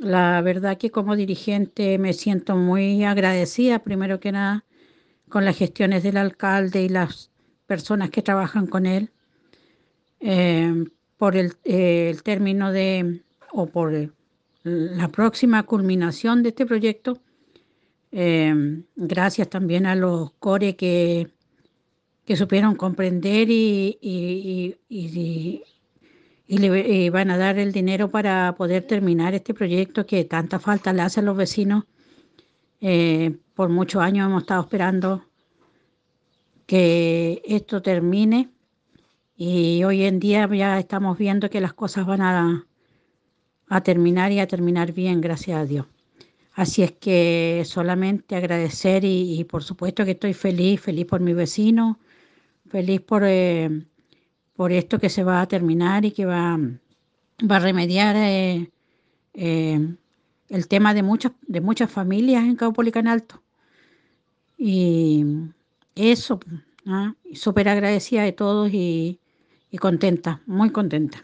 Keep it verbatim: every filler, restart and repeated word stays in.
La verdad que como dirigente me siento muy agradecida, primero que nada, con las gestiones del alcalde y las personas que trabajan con él, eh, por el, eh, el término de, o por el- la próxima culminación de este proyecto. Eh, gracias también a los core que, que supieron comprender y, y- y- y- y le y van a dar el dinero para poder terminar este proyecto que tanta falta le hace a los vecinos. Eh, por muchos años hemos estado esperando que esto termine y hoy en día ya estamos viendo que las cosas van a, a terminar y a terminar bien, gracias a Dios. Así es que solamente agradecer y, y por supuesto que estoy feliz, feliz por mi vecino, feliz por, eh, por esto que se va a terminar y que va, va a remediar eh, eh, el tema de muchas, de muchas familias en Caupolicán Alto. Y eso, ¿ah? Y súper agradecida de todos y, y contenta, muy contenta.